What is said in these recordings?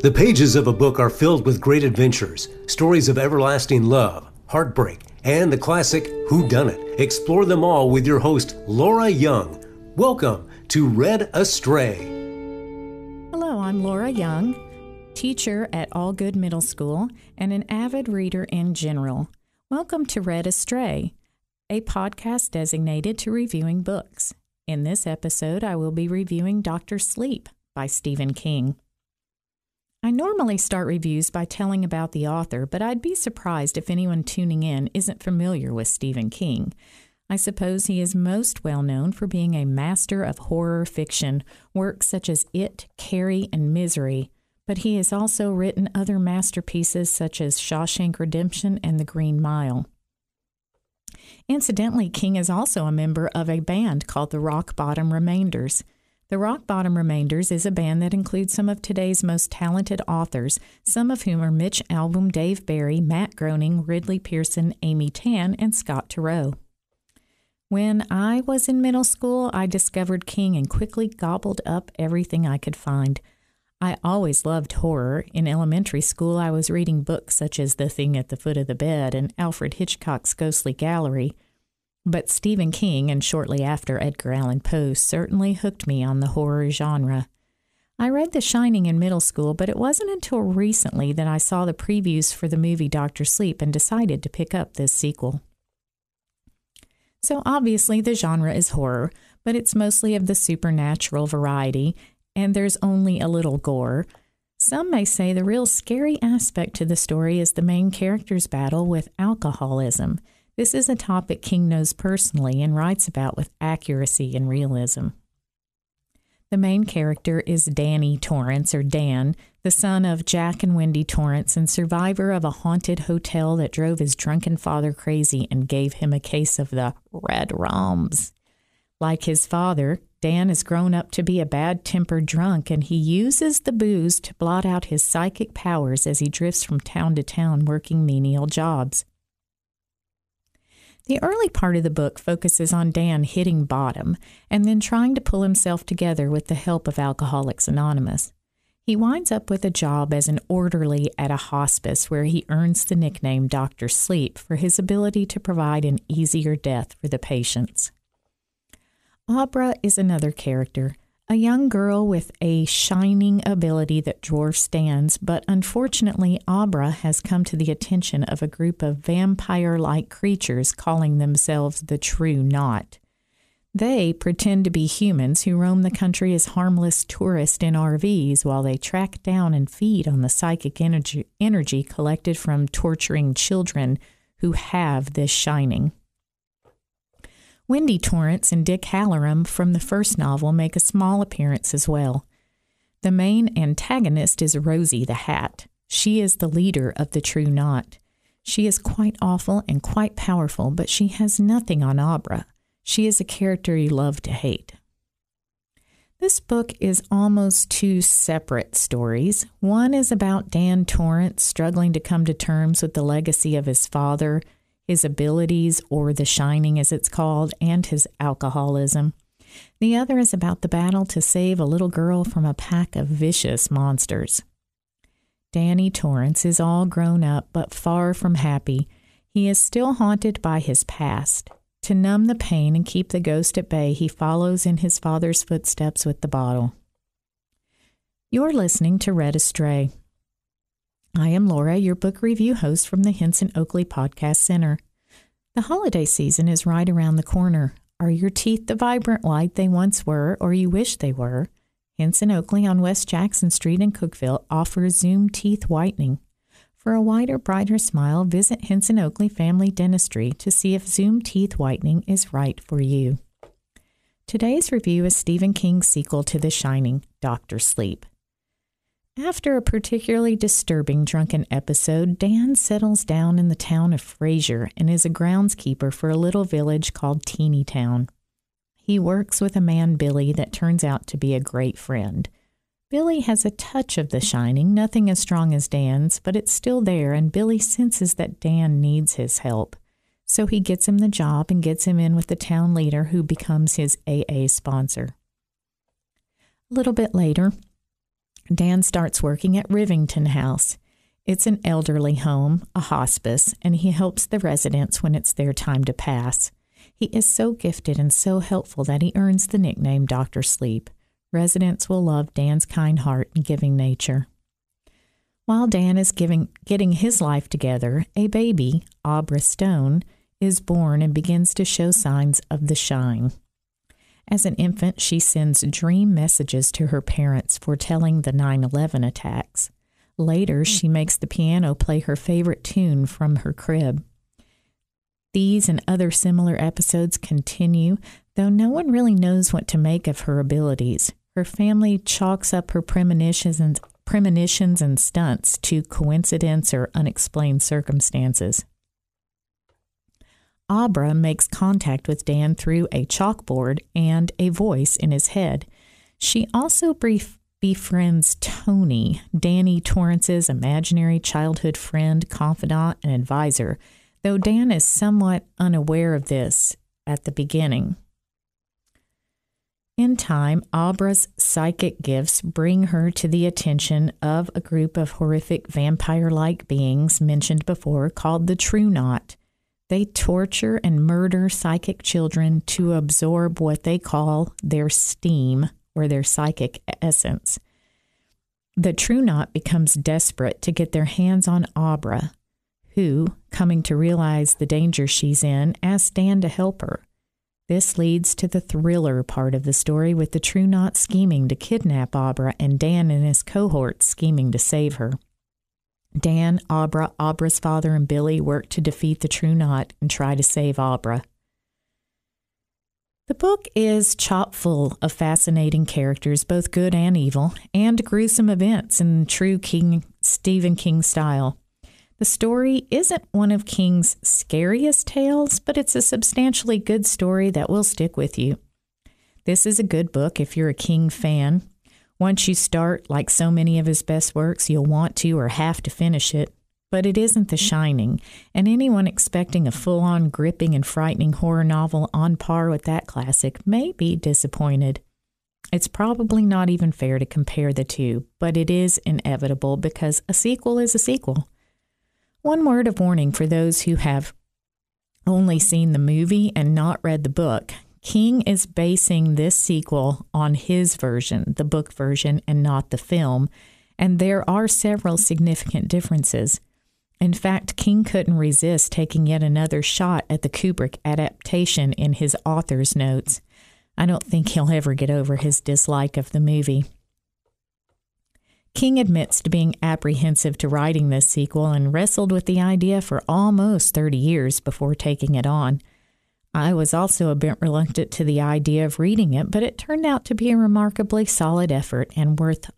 The pages of a book are filled with great adventures, stories of everlasting love, heartbreak, and the classic whodunit. Explore them all with your host, Laura Young. Welcome to Read Astray. Hello, I'm Laura Young, teacher at Allgood Middle School and an avid reader in general. Welcome to Read Astray, a podcast designated to reviewing books. In this episode, I will be reviewing Dr. Sleep by Stephen King. I normally start reviews by telling about the author, but I'd be surprised if anyone tuning in isn't familiar with Stephen King. I suppose he is most well known for being a master of horror fiction, works such as It, Carrie, and Misery, but he has also written other masterpieces such as Shawshank Redemption and The Green Mile. Incidentally, King is also a member of a band called the Rock Bottom Remainders. The Rock Bottom Remainders is a band that includes some of today's most talented authors, some of whom are Mitch Albom, Dave Barry, Matt Groening, Ridley Pearson, Amy Tan, and Scott Turow. When I was in middle school, I discovered King and quickly gobbled up everything I could find. I always loved horror. In elementary school, I was reading books such as The Thing at the Foot of the Bed and Alfred Hitchcock's Ghostly Gallery. But Stephen King, and shortly after Edgar Allan Poe, certainly hooked me on the horror genre. I read The Shining in middle school, but it wasn't until recently that I saw the previews for the movie Dr. Sleep and decided to pick up this sequel. So obviously the genre is horror, but it's mostly of the supernatural variety, and there's only a little gore. Some may say the real scary aspect to the story is the main character's battle with alcoholism. This is a topic King knows personally and writes about with accuracy and realism. The main character is Danny Torrance, or Dan, the son of Jack and Wendy Torrance and survivor of a haunted hotel that drove his drunken father crazy and gave him a case of the red rums. Like his father, Dan has grown up to be a bad-tempered drunk, and he uses the booze to blot out his psychic powers as he drifts from town to town working menial jobs. The early part of the book focuses on Dan hitting bottom and then trying to pull himself together with the help of Alcoholics Anonymous. He winds up with a job as an orderly at a hospice where he earns the nickname Dr. Sleep for his ability to provide an easier death for the patients. Abra is another character, a young girl with a shining ability that dwarfs Dan's, but unfortunately Abra has come to the attention of a group of vampire-like creatures calling themselves the True Knot. They pretend to be humans who roam the country as harmless tourists in RVs while they track down and feed on the psychic energy collected from torturing children who have this shining. Wendy Torrance and Dick Halloran from the first novel make a small appearance as well. The main antagonist is Rosie the Hat. She is the leader of the True Knot. She is quite awful and quite powerful, but she has nothing on Abra. She is a character you love to hate. This book is almost two separate stories. One is about Dan Torrance struggling to come to terms with the legacy of his father, his abilities, or the shining as it's called, and his alcoholism. The other is about the battle to save a little girl from a pack of vicious monsters. Danny Torrance is all grown up but far from happy. He is still haunted by his past. To numb the pain and keep the ghost at bay, he follows in his father's footsteps with the bottle. You're listening to Read Astray. I am Laura, your book review host from the Henson Oakley Podcast Center. The holiday season is right around the corner. Are your teeth the vibrant white they once were, or you wish they were? Henson Oakley on West Jackson Street in Cookeville offers Zoom teeth whitening. For a whiter, brighter smile, visit Henson Oakley Family Dentistry to see if Zoom teeth whitening is right for you. Today's review is Stephen King's sequel to The Shining, Dr. Sleep. After a particularly disturbing drunken episode, Dan settles down in the town of Fraser and is a groundskeeper for a little village called Teeny Town. He works with a man, Billy, that turns out to be a great friend. Billy has a touch of the shining, nothing as strong as Dan's, but it's still there, and Billy senses that Dan needs his help. So he gets him the job and gets him in with the town leader, who becomes his AA sponsor. A little bit later, Dan starts working at Rivington House. It's an elderly home, a hospice, and he helps the residents when it's their time to pass. He is so gifted and so helpful that he earns the nickname Dr. Sleep. Residents will love Dan's kind heart and giving nature. While Dan is getting his life together, a baby, Abra Stone, is born and begins to show signs of the shine. As an infant, she sends dream messages to her parents foretelling the 9/11 attacks. Later, she makes the piano play her favorite tune from her crib. These and other similar episodes continue, though no one really knows what to make of her abilities. Her family chalks up her premonitions and stunts to coincidence or unexplained circumstances. Abra makes contact with Dan through a chalkboard and a voice in his head. She also befriends Tony, Danny Torrance's imaginary childhood friend, confidant, and advisor, though Dan is somewhat unaware of this at the beginning. In time, Abra's psychic gifts bring her to the attention of a group of horrific vampire-like beings mentioned before called the True Knot. They torture and murder psychic children to absorb what they call their steam or their psychic essence. The True Knot becomes desperate to get their hands on Abra, who, coming to realize the danger she's in, asks Dan to help her. This leads to the thriller part of the story, with the True Knot scheming to kidnap Abra and Dan and his cohorts scheming to save her. Dan, Abra, Abra's father, and Billy work to defeat the True Knot and try to save Abra. The book is chock full of fascinating characters, both good and evil, and gruesome events in true Stephen King style. The story isn't one of King's scariest tales, but it's a substantially good story that will stick with you. This is a good book if you're a King fan. Once you start, like so many of his best works, you'll want to or have to finish it. But it isn't The Shining, and anyone expecting a full-on gripping and frightening horror novel on par with that classic may be disappointed. It's probably not even fair to compare the two, but it is inevitable because a sequel is a sequel. One word of warning for those who have only seen the movie and not read the book. King is basing this sequel on his version, the book version, and not the film, and there are several significant differences. In fact, King couldn't resist taking yet another shot at the Kubrick adaptation in his author's notes. I don't think he'll ever get over his dislike of the movie. King admits to being apprehensive to writing this sequel and wrestled with the idea for almost 30 years before taking it on. I was also a bit reluctant to the idea of reading it, but it turned out to be a remarkably solid effort and with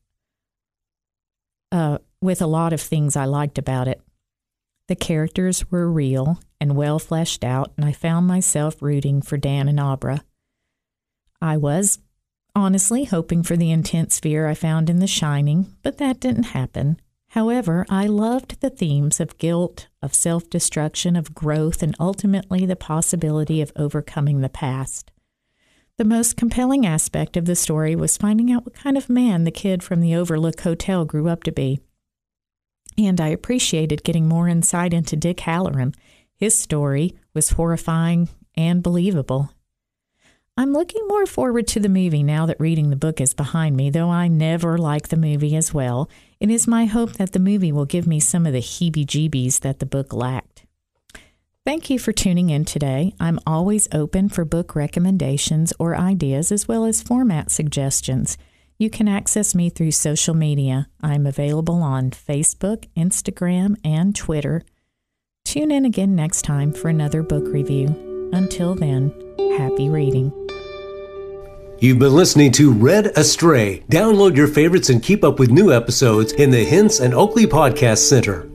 a lot of things I liked about it. The characters were real and well fleshed out, and I found myself rooting for Dan and Abra. I was honestly hoping for the intense fear I found in The Shining, but that didn't happen. However, I loved the themes of guilt, of self-destruction, of growth, and ultimately the possibility of overcoming the past. The most compelling aspect of the story was finding out what kind of man the kid from the Overlook Hotel grew up to be. And I appreciated getting more insight into Dick Hallorann. His story was horrifying and believable. I'm looking more forward to the movie now that reading the book is behind me, though I never liked the movie as well. It is my hope that the movie will give me some of the heebie-jeebies that the book lacked. Thank you for tuning in today. I'm always open for book recommendations or ideas, as well as format suggestions. You can access me through social media. I'm available on Facebook, Instagram, and Twitter. Tune in again next time for another book review. Until then, happy reading. You've been listening to Read Astray. Download your favorites and keep up with new episodes in the Hints and Oakley Podcast Center.